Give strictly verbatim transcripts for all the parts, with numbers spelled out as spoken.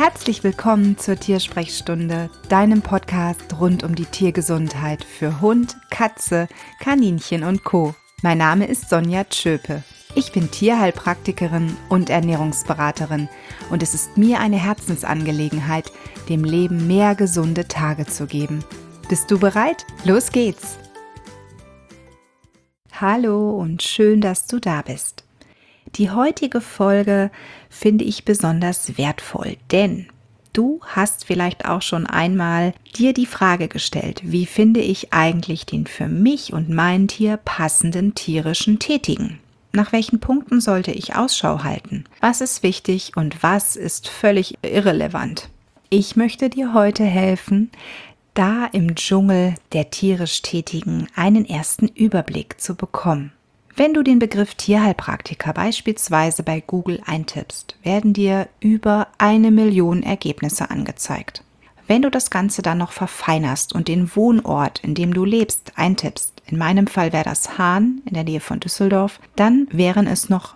Herzlich willkommen zur Tiersprechstunde, deinem Podcast rund um die Tiergesundheit für Hund, Katze, Kaninchen und Co. Mein Name ist Sonja Tschöpe. Ich bin Tierheilpraktikerin und Ernährungsberaterin und es ist mir eine Herzensangelegenheit, dem Leben mehr gesunde Tage zu geben. Bist du bereit? Los geht's! Hallo und schön, dass du da bist. Die heutige Folge finde ich besonders wertvoll, denn du hast vielleicht auch schon einmal dir die Frage gestellt, wie finde ich eigentlich den für mich und mein Tier passenden tierischen Tätigen? Nach welchen Punkten sollte ich Ausschau halten? Was ist wichtig und was ist völlig irrelevant? Ich möchte dir heute helfen, da im Dschungel der tierisch Tätigen einen ersten Überblick zu bekommen. Wenn du den Begriff Tierheilpraktiker beispielsweise bei Google eintippst, werden dir über eine Million Ergebnisse angezeigt. Wenn du das Ganze dann noch verfeinerst und den Wohnort, in dem du lebst, eintippst, in meinem Fall wäre das Haan in der Nähe von Düsseldorf, dann wären es noch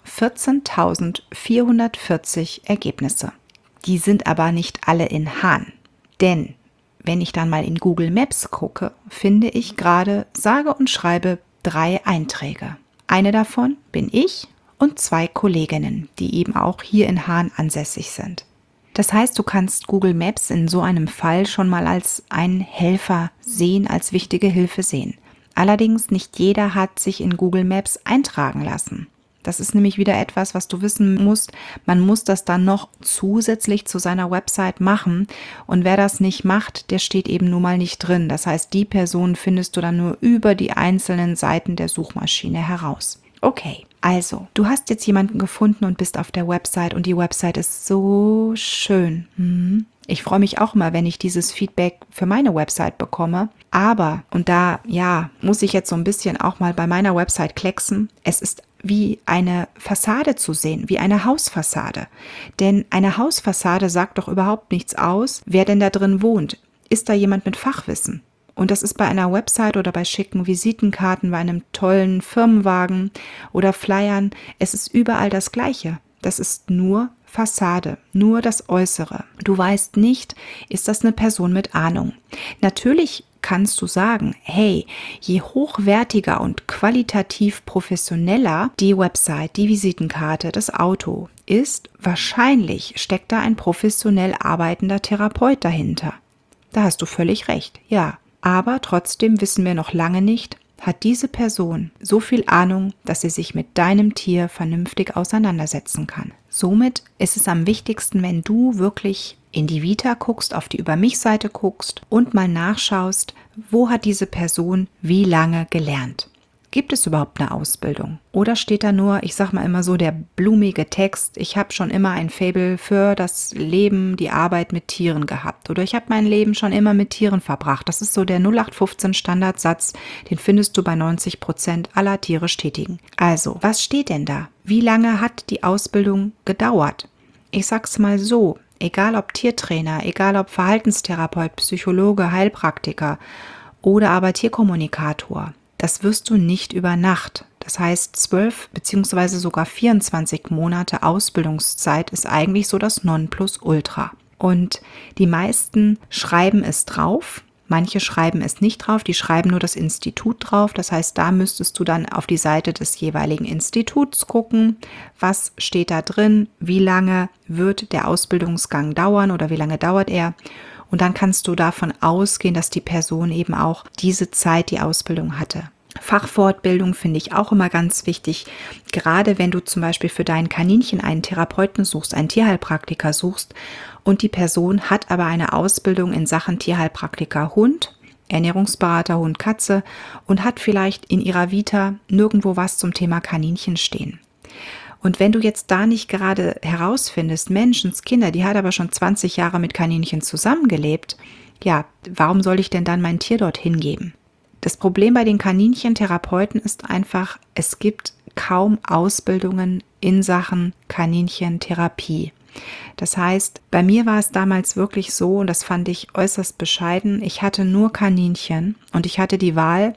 vierzehntausendvierhundertvierzig Ergebnisse. Die sind aber nicht alle in Haan, denn wenn ich dann mal in Google Maps gucke, finde ich gerade sage und schreibe drei Einträge. Eine davon bin ich und zwei Kolleginnen, die eben auch hier in Haan ansässig sind. Das heißt, du kannst Google Maps in so einem Fall schon mal als einen Helfer sehen, als wichtige Hilfe sehen. Allerdings nicht jeder hat sich in Google Maps eintragen lassen. Das ist nämlich wieder etwas, was du wissen musst. Man muss das dann noch zusätzlich zu seiner Website machen. Und wer das nicht macht, der steht eben nun mal nicht drin. Das heißt, die Person findest du dann nur über die einzelnen Seiten der Suchmaschine heraus. Okay, also, du hast jetzt jemanden gefunden und bist auf der Website und die Website ist so schön. Hm. Ich freue mich auch immer, wenn ich dieses Feedback für meine Website bekomme. Aber, und da, ja, muss ich jetzt so ein bisschen auch mal bei meiner Website klecksen, es ist wie eine Fassade zu sehen, wie eine Hausfassade. Denn eine Hausfassade sagt doch überhaupt nichts aus, wer denn da drin wohnt. Ist da jemand mit Fachwissen? Und das ist bei einer Website oder bei schicken Visitenkarten, bei einem tollen Firmenwagen oder Flyern, es ist überall das Gleiche. Das ist nur Fassade, nur das Äußere. Du weißt nicht, ist das eine Person mit Ahnung? Natürlich kannst du sagen, hey, je hochwertiger und qualitativ professioneller die Website, die Visitenkarte, das Auto ist, wahrscheinlich steckt da ein professionell arbeitender Therapeut dahinter. Da hast du völlig recht, ja. Aber trotzdem wissen wir noch lange nicht, hat diese Person so viel Ahnung, dass sie sich mit deinem Tier vernünftig auseinandersetzen kann. Somit ist es am wichtigsten, wenn du wirklich in die Vita guckst, auf die Über-mich-Seite guckst und mal nachschaust, wo hat diese Person wie lange gelernt. Gibt es überhaupt eine Ausbildung? Oder steht da nur, ich sag mal immer so, der blumige Text, ich habe schon immer ein Faible für das Leben, die Arbeit mit Tieren gehabt. Oder ich habe mein Leben schon immer mit Tieren verbracht. Das ist so der null acht fünfzehn Standardsatz, den findest du bei neunzig Prozent aller tierisch Tätigen. Also, was steht denn da? Wie lange hat die Ausbildung gedauert? Ich sag's mal so, egal ob Tiertrainer, egal ob Verhaltenstherapeut, Psychologe, Heilpraktiker oder aber Tierkommunikator, das wirst du nicht über Nacht. Das heißt, zwölf beziehungsweise sogar vierundzwanzig Monate Ausbildungszeit ist eigentlich so das Nonplusultra. Und die meisten schreiben es drauf. Manche schreiben es nicht drauf, die schreiben nur das Institut drauf. Das heißt, da müsstest du dann auf die Seite des jeweiligen Instituts gucken, was steht da drin, wie lange wird der Ausbildungsgang dauern oder wie lange dauert er. Und dann kannst du davon ausgehen, dass die Person eben auch diese Zeit die Ausbildung hatte. Fachfortbildung finde ich auch immer ganz wichtig, gerade wenn du zum Beispiel für dein Kaninchen einen Therapeuten suchst, einen Tierheilpraktiker suchst und die Person hat aber eine Ausbildung in Sachen Tierheilpraktiker Hund, Ernährungsberater Hund, Katze und hat vielleicht in ihrer Vita nirgendwo was zum Thema Kaninchen stehen. Und wenn du jetzt da nicht gerade herausfindest, Menschenskinder, die hat aber schon zwanzig Jahre mit Kaninchen zusammengelebt, ja, warum soll ich denn dann mein Tier dorthin geben? Das Problem bei den Kaninchentherapeuten ist einfach, es gibt kaum Ausbildungen in Sachen Kaninchentherapie. Das heißt, bei mir war es damals wirklich so, und das fand ich äußerst bescheiden, ich hatte nur Kaninchen und ich hatte die Wahl,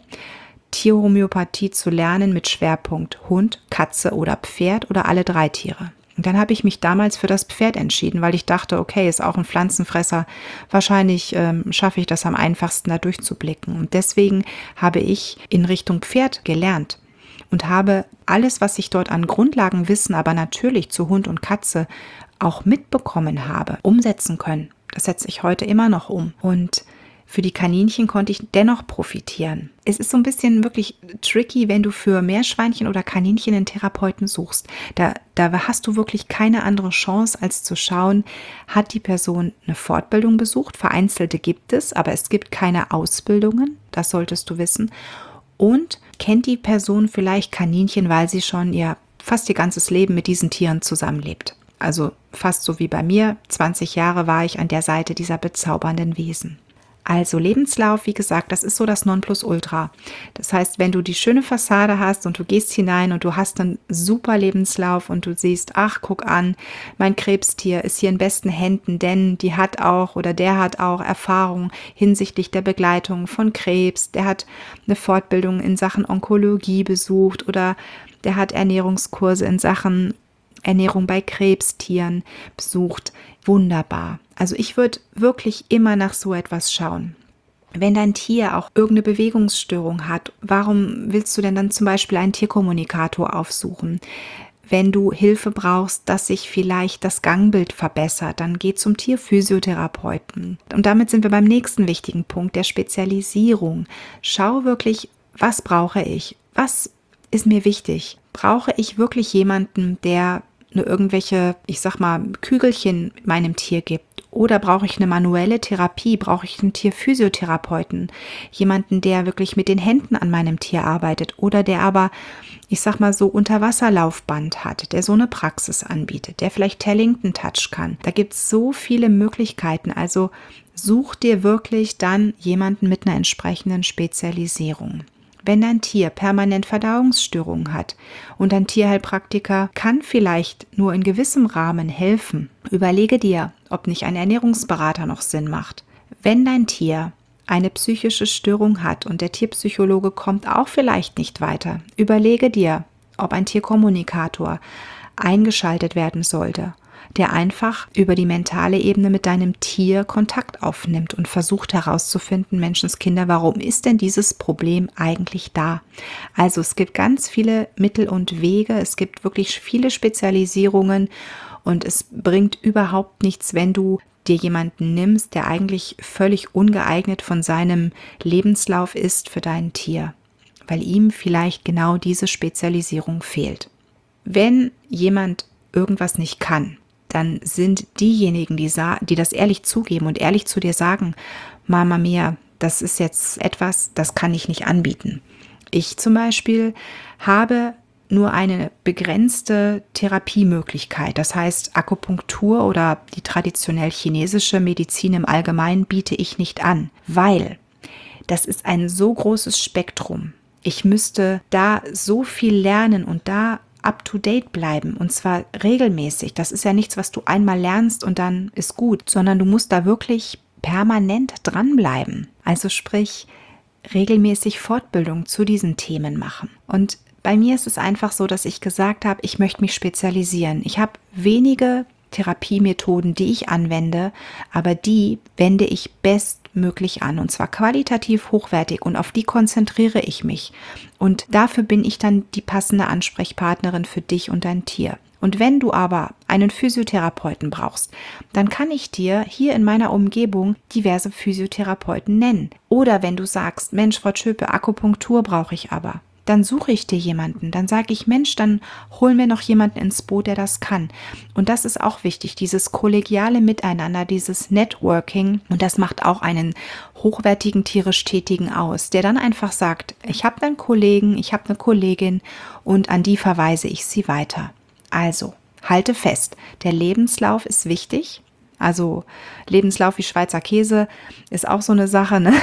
Tierhomöopathie zu lernen mit Schwerpunkt Hund, Katze oder Pferd oder alle drei Tiere. Und dann habe ich mich damals für das Pferd entschieden, weil ich dachte, okay, ist auch ein Pflanzenfresser. Wahrscheinlich ähm, schaffe ich das am einfachsten, da durchzublicken. Und deswegen habe ich in Richtung Pferd gelernt und habe alles, was ich dort an Grundlagenwissen, aber natürlich zu Hund und Katze auch mitbekommen habe, umsetzen können. Das setze ich heute immer noch um. Und für die Kaninchen konnte ich dennoch profitieren. Es ist so ein bisschen wirklich tricky, wenn du für Meerschweinchen oder Kaninchen einen Therapeuten suchst. Da, da hast du wirklich keine andere Chance, als zu schauen, hat die Person eine Fortbildung besucht? Vereinzelte gibt es, aber es gibt keine Ausbildungen. Das solltest du wissen. Und kennt die Person vielleicht Kaninchen, weil sie schon ihr fast ihr ganzes Leben mit diesen Tieren zusammenlebt? Also fast so wie bei mir. zwanzig Jahre war ich an der Seite dieser bezaubernden Wesen. Also Lebenslauf, wie gesagt, das ist so das Nonplusultra. Das heißt, wenn du die schöne Fassade hast und du gehst hinein und du hast einen super Lebenslauf und du siehst, ach, guck an, mein Krebstier ist hier in besten Händen, denn die hat auch oder der hat auch Erfahrung hinsichtlich der Begleitung von Krebs, der hat eine Fortbildung in Sachen Onkologie besucht oder der hat Ernährungskurse in Sachen Ernährung bei Krebstieren besucht. Wunderbar. Also ich würde wirklich immer nach so etwas schauen. Wenn dein Tier auch irgendeine Bewegungsstörung hat, warum willst du denn dann zum Beispiel einen Tierkommunikator aufsuchen? Wenn du Hilfe brauchst, dass sich vielleicht das Gangbild verbessert, dann geh zum Tierphysiotherapeuten. Und damit sind wir beim nächsten wichtigen Punkt, der Spezialisierung. Schau wirklich, was brauche ich? Was ist mir wichtig? Brauche ich wirklich jemanden, der nur irgendwelche, ich sag mal, Kügelchen meinem Tier gibt? Oder brauche ich eine manuelle Therapie? Brauche ich einen Tierphysiotherapeuten? Jemanden, der wirklich mit den Händen an meinem Tier arbeitet oder der aber, ich sag mal so, Unterwasserlaufband hat, der so eine Praxis anbietet, der vielleicht Tellington Touch kann. Da gibt es so viele Möglichkeiten. Also such dir wirklich dann jemanden mit einer entsprechenden Spezialisierung. Wenn dein Tier permanent Verdauungsstörungen hat und ein Tierheilpraktiker kann vielleicht nur in gewissem Rahmen helfen, überlege dir, ob nicht ein Ernährungsberater noch Sinn macht. Wenn dein Tier eine psychische Störung hat und der Tierpsychologe kommt auch vielleicht nicht weiter, überlege dir, ob ein Tierkommunikator eingeschaltet werden sollte, der einfach über die mentale Ebene mit deinem Tier Kontakt aufnimmt und versucht herauszufinden, Menschenskinder, warum ist denn dieses Problem eigentlich da? Also es gibt ganz viele Mittel und Wege, es gibt wirklich viele Spezialisierungen und es bringt überhaupt nichts, wenn du dir jemanden nimmst, der eigentlich völlig ungeeignet von seinem Lebenslauf ist für dein Tier, weil ihm vielleicht genau diese Spezialisierung fehlt. Wenn jemand irgendwas nicht kann, dann sind diejenigen, die, sa- die das ehrlich zugeben und ehrlich zu dir sagen, Mama mia, das ist jetzt etwas, das kann ich nicht anbieten. Ich zum Beispiel habe nur eine begrenzte Therapiemöglichkeit. Das heißt, Akupunktur oder die traditionell chinesische Medizin im Allgemeinen biete ich nicht an, weil das ist ein so großes Spektrum. Ich müsste da so viel lernen und da up-to-date bleiben und zwar regelmäßig. Das ist ja nichts, was du einmal lernst und dann ist gut, sondern du musst da wirklich permanent dranbleiben. Also sprich, regelmäßig Fortbildung zu diesen Themen machen. Und bei mir ist es einfach so, dass ich gesagt habe, ich möchte mich spezialisieren. Ich habe wenige Therapiemethoden, die ich anwende, aber die wende ich bestmöglich an und zwar qualitativ hochwertig und auf die konzentriere ich mich. Und dafür bin ich dann die passende Ansprechpartnerin für dich und dein Tier. Und wenn du aber einen Physiotherapeuten brauchst, dann kann ich dir hier in meiner Umgebung diverse Physiotherapeuten nennen. Oder wenn du sagst, Mensch, Frau Tschöpe, Akupunktur brauche ich aber. Dann suche ich dir jemanden, dann sage ich, Mensch, dann holen wir noch jemanden ins Boot, der das kann. Und das ist auch wichtig, dieses kollegiale Miteinander, dieses Networking. Und das macht auch einen hochwertigen tierisch Tätigen aus, der dann einfach sagt, ich habe einen Kollegen, ich habe eine Kollegin und an die verweise ich sie weiter. Also, halte fest, der Lebenslauf ist wichtig. Also Lebenslauf wie Schweizer Käse ist auch so eine Sache, ne?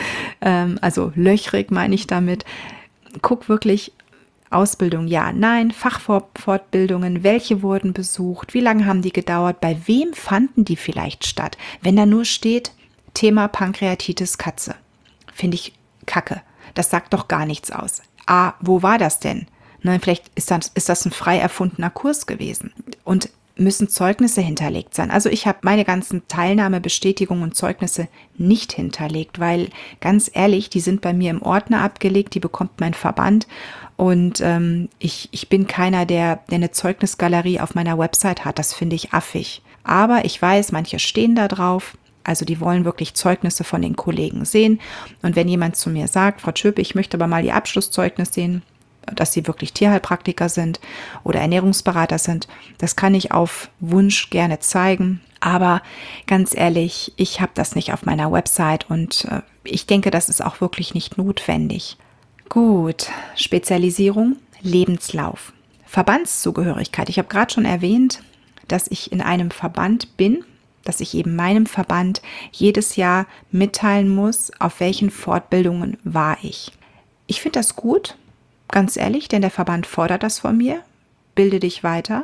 Also löchrig meine ich damit. Guck wirklich, Ausbildung, ja, nein, Fachfortbildungen, welche wurden besucht, wie lange haben die gedauert, bei wem fanden die vielleicht statt? Wenn da nur steht, Thema Pankreatitis Katze, finde ich kacke, das sagt doch gar nichts aus. Ah, wo war das denn? Ne, vielleicht ist das, ist das ein frei erfundener Kurs gewesen. und müssen Zeugnisse hinterlegt sein. Also ich habe meine ganzen Teilnahmebestätigungen und Zeugnisse nicht hinterlegt, weil ganz ehrlich, die sind bei mir im Ordner abgelegt, die bekommt mein Verband und ähm, ich, ich bin keiner, der, der eine Zeugnisgalerie auf meiner Website hat. Das finde ich affig. Aber ich weiß, manche stehen da drauf. Also die wollen wirklich Zeugnisse von den Kollegen sehen. Und wenn jemand zu mir sagt, Frau Tschöpe, ich möchte aber mal Ihr Abschlusszeugnis sehen, dass Sie wirklich Tierheilpraktiker sind oder Ernährungsberater sind, das kann ich auf Wunsch gerne zeigen. Aber ganz ehrlich, ich habe das nicht auf meiner Website und äh, ich denke, das ist auch wirklich nicht notwendig. Gut, Spezialisierung, Lebenslauf, Verbandszugehörigkeit. Ich habe gerade schon erwähnt, dass ich in einem Verband bin, dass ich eben meinem Verband jedes Jahr mitteilen muss, auf welchen Fortbildungen war ich. Ich finde das gut. Ganz ehrlich, denn der Verband fordert das von mir, bilde dich weiter,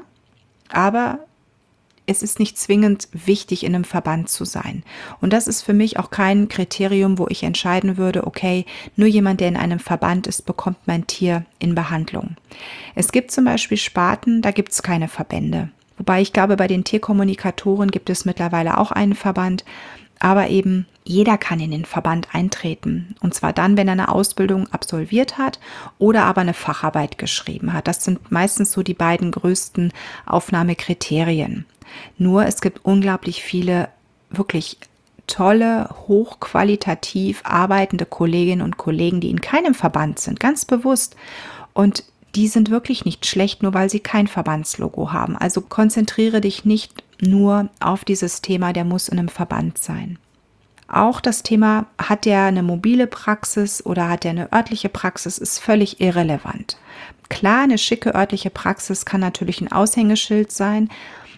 aber es ist nicht zwingend wichtig, in einem Verband zu sein. Und das ist für mich auch kein Kriterium, wo ich entscheiden würde, okay, nur jemand, der in einem Verband ist, bekommt mein Tier in Behandlung. Es gibt zum Beispiel Sparten, da gibt es keine Verbände. Wobei ich glaube, bei den Tierkommunikatoren gibt es mittlerweile auch einen Verband, aber eben jeder kann in den Verband eintreten. Und zwar dann, wenn er eine Ausbildung absolviert hat oder aber eine Facharbeit geschrieben hat. Das sind meistens so die beiden größten Aufnahmekriterien. Nur es gibt unglaublich viele wirklich tolle, hochqualitativ arbeitende Kolleginnen und Kollegen, die in keinem Verband sind, ganz bewusst. Und die sind wirklich nicht schlecht, nur weil sie kein Verbandslogo haben. Also konzentriere dich nicht nur auf dieses Thema, der muss in einem Verband sein. Auch das Thema, hat der eine mobile Praxis oder hat der eine örtliche Praxis, ist völlig irrelevant. Klar, eine schicke örtliche Praxis kann natürlich ein Aushängeschild sein,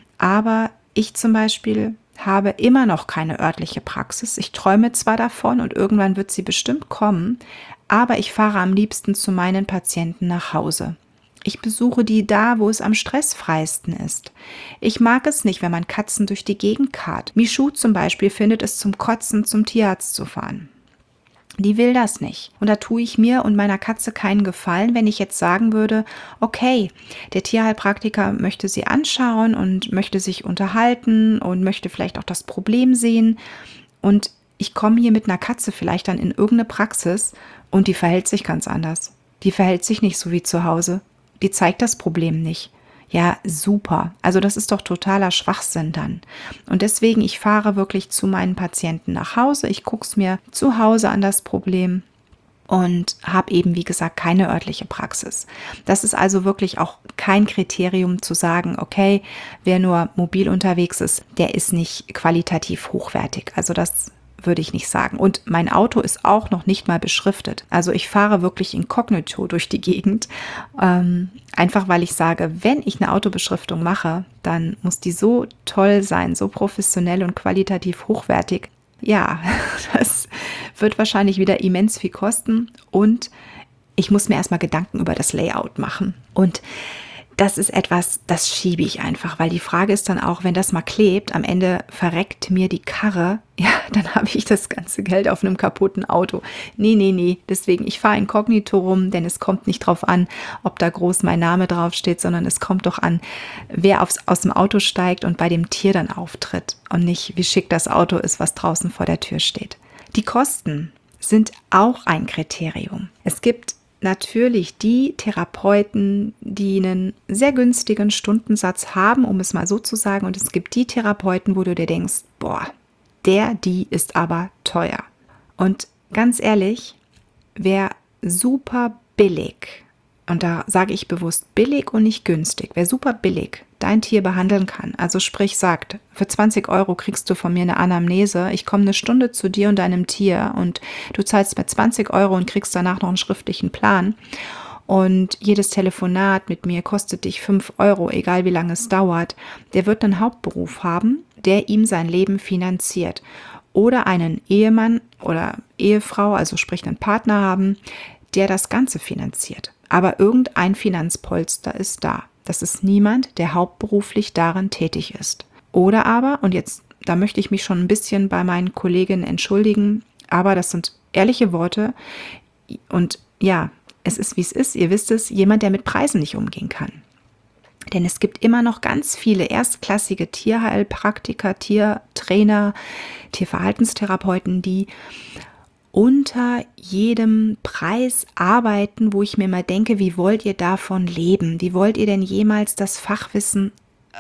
aber ich zum Beispiel habe immer noch keine örtliche Praxis. Ich träume zwar davon und irgendwann wird sie bestimmt kommen, aber ich fahre am liebsten zu meinen Patienten nach Hause. Ich besuche die da, wo es am stressfreisten ist. Ich mag es nicht, wenn man Katzen durch die Gegend karrt. Michu zum Beispiel findet es zum Kotzen, zum Tierarzt zu fahren. Die will das nicht. Und da tue ich mir und meiner Katze keinen Gefallen, wenn ich jetzt sagen würde, okay, der Tierheilpraktiker möchte sie anschauen und möchte sich unterhalten und möchte vielleicht auch das Problem sehen. Und ich komme hier mit einer Katze vielleicht dann in irgendeine Praxis und die verhält sich ganz anders. Die verhält sich nicht so wie zu Hause. Die zeigt das Problem nicht. Ja, super. Also das ist doch totaler Schwachsinn dann. Und deswegen, ich fahre wirklich zu meinen Patienten nach Hause. Ich gucke es mir zu Hause an das Problem und habe eben, wie gesagt, keine örtliche Praxis. Das ist also wirklich auch kein Kriterium zu sagen, okay, wer nur mobil unterwegs ist, der ist nicht qualitativ hochwertig. Also das würde ich nicht sagen. Und mein Auto ist auch noch nicht mal beschriftet. Also ich fahre wirklich inkognito durch die Gegend, ähm, einfach weil ich sage, wenn ich eine Autobeschriftung mache, dann muss die so toll sein, so professionell und qualitativ hochwertig. Ja, das wird wahrscheinlich wieder immens viel kosten und ich muss mir erstmal Gedanken über das Layout machen. Und das ist etwas, das schiebe ich einfach, weil die Frage ist dann auch, wenn das mal klebt, am Ende verreckt mir die Karre, ja, dann habe ich das ganze Geld auf einem kaputten Auto. Nee, nee, nee, deswegen, ich fahre inkognito rum, denn es kommt nicht drauf an, ob da groß mein Name draufsteht, sondern es kommt doch an, wer aufs, aus dem Auto steigt und bei dem Tier dann auftritt und nicht, wie schick das Auto ist, was draußen vor der Tür steht. Die Kosten sind auch ein Kriterium. Es gibt natürlich die Therapeuten, die einen sehr günstigen Stundensatz haben, um es mal so zu sagen. Und es gibt die Therapeuten, wo du dir denkst, boah, der, die ist aber teuer. Und ganz ehrlich, wer super billig, und da sage ich bewusst billig und nicht günstig, wer super billig dein Tier behandeln kann, also sprich sagt, für zwanzig Euro kriegst du von mir eine Anamnese, ich komme eine Stunde zu dir und deinem Tier und du zahlst mir zwanzig Euro und kriegst danach noch einen schriftlichen Plan und jedes Telefonat mit mir kostet dich fünf Euro, egal wie lange es dauert, der wird einen Hauptberuf haben, der ihm sein Leben finanziert oder einen Ehemann oder Ehefrau, also sprich einen Partner haben, der das Ganze finanziert. Aber irgendein Finanzpolster ist da. Das ist niemand, der hauptberuflich darin tätig ist. Oder aber, und jetzt, da möchte ich mich schon ein bisschen bei meinen Kolleginnen entschuldigen, aber das sind ehrliche Worte und ja, es ist wie es ist, ihr wisst es, jemand, der mit Preisen nicht umgehen kann. Denn es gibt immer noch ganz viele erstklassige Tierheilpraktiker, Tiertrainer, Tierverhaltenstherapeuten, die unter jedem Preis arbeiten, wo ich mir mal denke, wie wollt ihr davon leben? Wie wollt ihr denn jemals das Fachwissen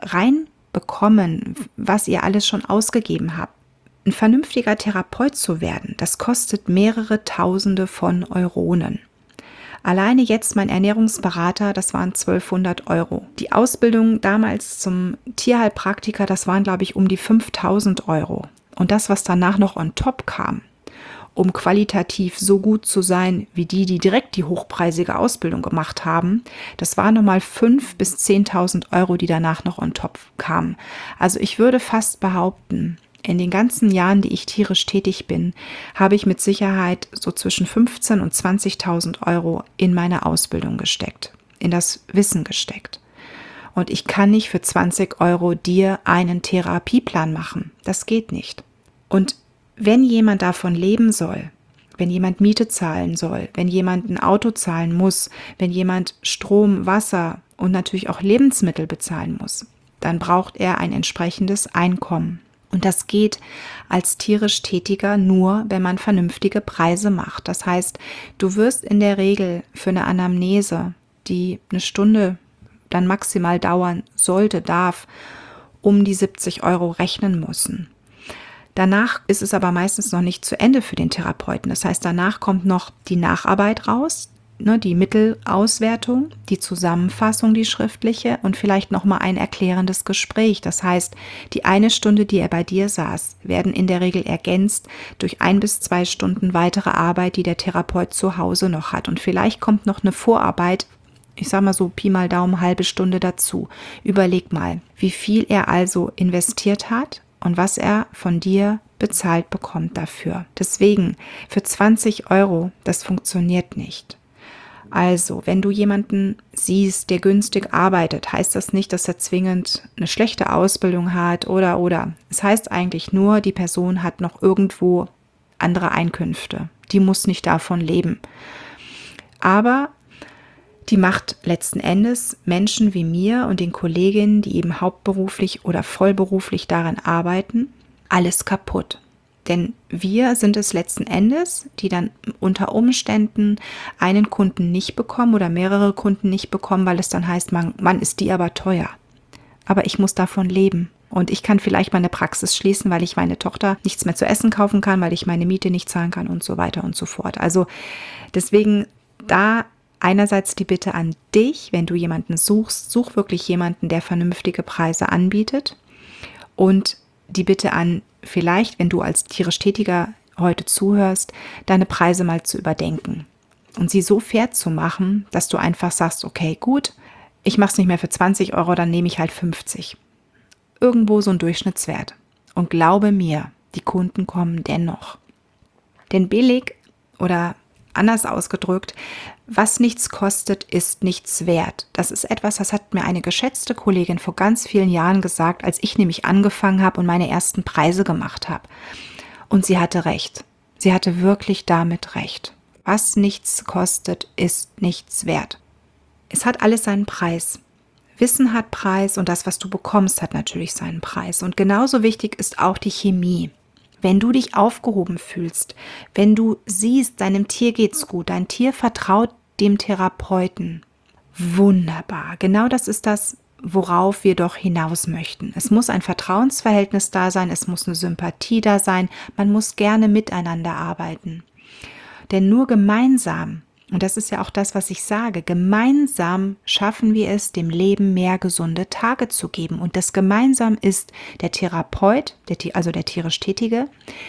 reinbekommen, was ihr alles schon ausgegeben habt? Ein vernünftiger Therapeut zu werden, das kostet mehrere Tausende von Euronen. Alleine jetzt mein Ernährungsberater, das waren zwölfhundert Euro. Die Ausbildung damals zum Tierheilpraktiker, das waren, glaube ich, um die fünftausend Euro. Und das, was danach noch on top kam, um qualitativ so gut zu sein wie die, die direkt die hochpreisige Ausbildung gemacht haben, das waren nochmal fünftausend bis zehntausend Euro, die danach noch on top kamen. Also ich würde fast behaupten, in den ganzen Jahren, die ich tierisch tätig bin, habe ich mit Sicherheit so zwischen fünfzehntausend und zwanzigtausend Euro in meine Ausbildung gesteckt, in das Wissen gesteckt. Und ich kann nicht für zwanzig Euro dir einen Therapieplan machen. Das geht nicht. Und wenn jemand davon leben soll, wenn jemand Miete zahlen soll, wenn jemand ein Auto zahlen muss, wenn jemand Strom, Wasser und natürlich auch Lebensmittel bezahlen muss, dann braucht er ein entsprechendes Einkommen. Und das geht als tierisch Tätiger nur, wenn man vernünftige Preise macht. Das heißt, du wirst in der Regel für eine Anamnese, die eine Stunde dann maximal dauern sollte, darf, um die siebzig Euro rechnen müssen. Danach ist es aber meistens noch nicht zu Ende für den Therapeuten. Das heißt, danach kommt noch die Nacharbeit raus, ne, die Mittelauswertung, die Zusammenfassung, die schriftliche und vielleicht nochmal ein erklärendes Gespräch. Das heißt, die eine Stunde, die er bei dir saß, werden in der Regel ergänzt durch ein bis zwei Stunden weitere Arbeit, die der Therapeut zu Hause noch hat. Und vielleicht kommt noch eine Vorarbeit, ich sag mal so Pi mal Daumen, halbe Stunde dazu. Überleg mal, wie viel er also investiert hat und was er von dir bezahlt bekommt dafür. Deswegen, für zwanzig Euro, das funktioniert nicht. Also, wenn du jemanden siehst, der günstig arbeitet, heißt das nicht, dass er zwingend eine schlechte Ausbildung hat oder, oder. Es heißt eigentlich nur, die Person hat noch irgendwo andere Einkünfte. Die muss nicht davon leben. Aber die macht letzten Endes Menschen wie mir und den Kolleginnen, die eben hauptberuflich oder vollberuflich daran arbeiten, alles kaputt. Denn wir sind es letzten Endes, die dann unter Umständen einen Kunden nicht bekommen oder mehrere Kunden nicht bekommen, weil es dann heißt, man, man ist die aber teuer. Aber ich muss davon leben. Und ich kann vielleicht meine Praxis schließen, weil ich meine Tochter nichts mehr zu essen kaufen kann, weil ich meine Miete nicht zahlen kann und so weiter und so fort. Also deswegen da einerseits die Bitte an dich, wenn du jemanden suchst, such wirklich jemanden, der vernünftige Preise anbietet. Und die Bitte an, vielleicht, wenn du als tierisch Tätiger heute zuhörst, deine Preise mal zu überdenken und sie so fair zu machen, dass du einfach sagst, okay, gut, ich mache es nicht mehr für zwanzig Euro, dann nehme ich halt fünfzig. Irgendwo so ein Durchschnittswert. Und glaube mir, die Kunden kommen dennoch. Denn billig oder anders ausgedrückt, was nichts kostet, ist nichts wert. Das ist etwas, das hat mir eine geschätzte Kollegin vor ganz vielen Jahren gesagt, als ich nämlich angefangen habe und meine ersten Preise gemacht habe. Und sie hatte recht. Sie hatte wirklich damit recht. Was nichts kostet, ist nichts wert. Es hat alles seinen Preis. Wissen hat Preis und das, was du bekommst, hat natürlich seinen Preis. Und genauso wichtig ist auch die Chemie. Wenn du dich aufgehoben fühlst, wenn du siehst, deinem Tier geht's gut, dein Tier vertraut dem Therapeuten. Wunderbar. Genau das ist das, worauf wir doch hinaus möchten. Es muss ein Vertrauensverhältnis da sein, es muss eine Sympathie da sein, man muss gerne miteinander arbeiten. Denn nur gemeinsam, und das ist ja auch das, was ich sage, gemeinsam schaffen wir es, dem Leben mehr gesunde Tage zu geben. Und das gemeinsam ist der Therapeut, der, also der tierisch Tätige,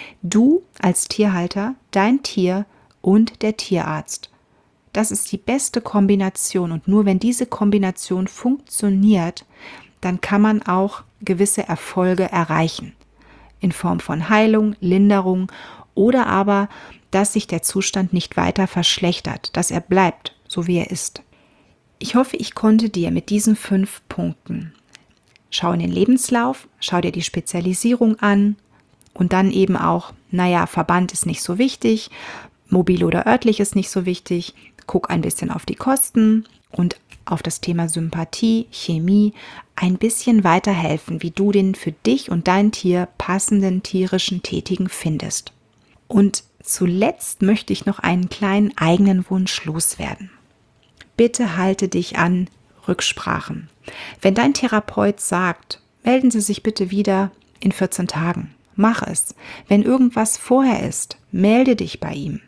du als Tierhalter, dein Tier und der Tierarzt. Das ist die beste Kombination. Und nur wenn diese Kombination funktioniert, dann kann man auch gewisse Erfolge erreichen. In Form von Heilung, Linderung oder aber dass sich der Zustand nicht weiter verschlechtert, dass er bleibt, so wie er ist. Ich hoffe, ich konnte dir mit diesen fünf Punkten, schau in den Lebenslauf, schau dir die Spezialisierung an und dann eben auch, naja, Verband ist nicht so wichtig, mobil oder örtlich ist nicht so wichtig, guck ein bisschen auf die Kosten und auf das Thema Sympathie, Chemie ein bisschen weiterhelfen, wie du den für dich und dein Tier passenden tierischen Tätigen findest. Und zuletzt möchte ich noch einen kleinen eigenen Wunsch loswerden. Bitte halte dich an Rücksprachen. Wenn dein Therapeut sagt, melden Sie sich bitte wieder in vierzehn Tagen, mach es. Wenn irgendwas vorher ist, melde dich bei ihm.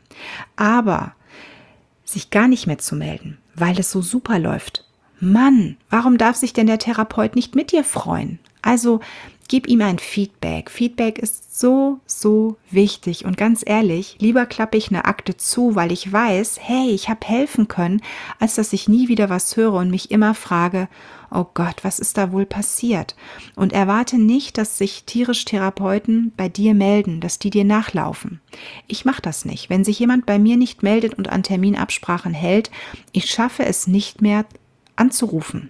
Aber sich gar nicht mehr zu melden, weil es so super läuft. Mann, warum darf sich denn der Therapeut nicht mit dir freuen? Also gib ihm ein Feedback. Feedback ist so, so wichtig. Und ganz ehrlich, lieber klappe ich eine Akte zu, weil ich weiß, hey, ich habe helfen können, als dass ich nie wieder was höre und mich immer frage, oh Gott, was ist da wohl passiert? Und erwarte nicht, dass sich tierisch Therapeuten bei dir melden, dass die dir nachlaufen. Ich mache das nicht. Wenn sich jemand bei mir nicht meldet und an Terminabsprachen hält, ich schaffe es nicht mehr anzurufen.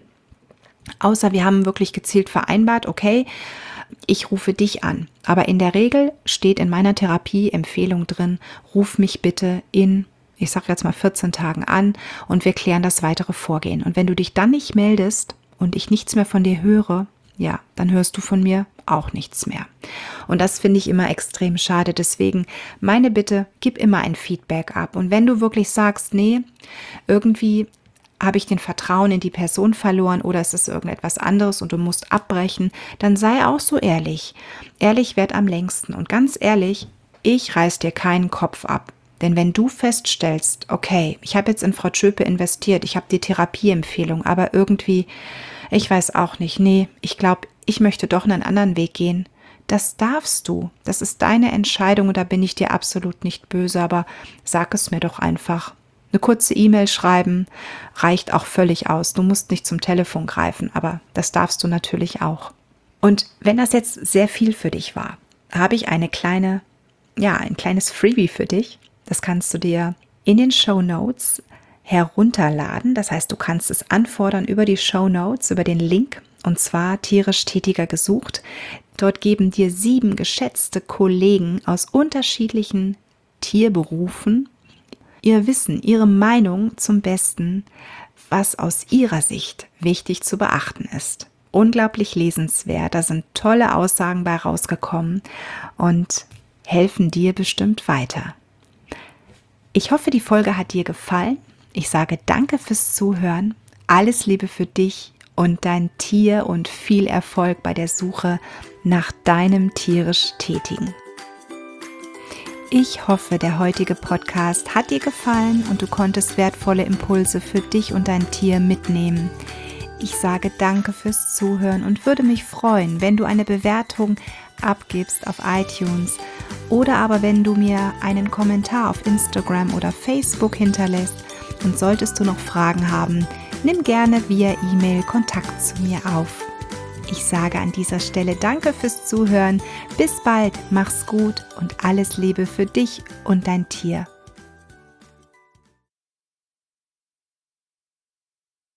Außer wir haben wirklich gezielt vereinbart, okay, ich rufe dich an. Aber in der Regel steht in meiner Therapie-Empfehlung drin, ruf mich bitte in, ich sage jetzt mal vierzehn Tagen an und wir klären das weitere Vorgehen. Und wenn du dich dann nicht meldest und ich nichts mehr von dir höre, ja, dann hörst du von mir auch nichts mehr. Und das finde ich immer extrem schade. Deswegen meine Bitte, gib immer ein Feedback ab. Und wenn du wirklich sagst, nee, irgendwie habe ich den Vertrauen in die Person verloren oder es ist irgendetwas anderes und du musst abbrechen, dann sei auch so ehrlich. Ehrlich währt am längsten. Und ganz ehrlich, ich reiß dir keinen Kopf ab. Denn wenn du feststellst, okay, ich habe jetzt in Frau Tschöpe investiert, ich habe die Therapieempfehlung, aber irgendwie, ich weiß auch nicht, nee, ich glaube, ich möchte doch einen anderen Weg gehen. Das darfst du. Das ist deine Entscheidung und da bin ich dir absolut nicht böse, aber sag es mir doch einfach. Eine kurze E-Mail schreiben reicht auch völlig aus. Du musst nicht zum Telefon greifen, aber das darfst du natürlich auch. Und wenn das jetzt sehr viel für dich war, habe ich eine kleine, ja, ein kleines Freebie für dich. Das kannst du dir in den Shownotes herunterladen. Das heißt, du kannst es anfordern über die Shownotes, über den Link, und zwar tierisch Tätiger gesucht. Dort geben dir sieben geschätzte Kollegen aus unterschiedlichen Tierberufen ihr Wissen, ihre Meinung zum Besten, was aus ihrer Sicht wichtig zu beachten ist. Unglaublich lesenswert, da sind tolle Aussagen bei rausgekommen und helfen dir bestimmt weiter. Ich hoffe, die Folge hat dir gefallen. Ich sage danke fürs Zuhören, alles Liebe für dich und dein Tier und viel Erfolg bei der Suche nach deinem tierisch Tätigen. Ich hoffe, der heutige Podcast hat dir gefallen und du konntest wertvolle Impulse für dich und dein Tier mitnehmen. Ich sage danke fürs Zuhören und würde mich freuen, wenn du eine Bewertung abgibst auf iTunes oder aber wenn du mir einen Kommentar auf Instagram oder Facebook hinterlässt. Und solltest du noch Fragen haben, nimm gerne via E-Mail Kontakt zu mir auf. Ich sage an dieser Stelle danke fürs Zuhören. Bis bald, mach's gut und alles Liebe für dich und dein Tier.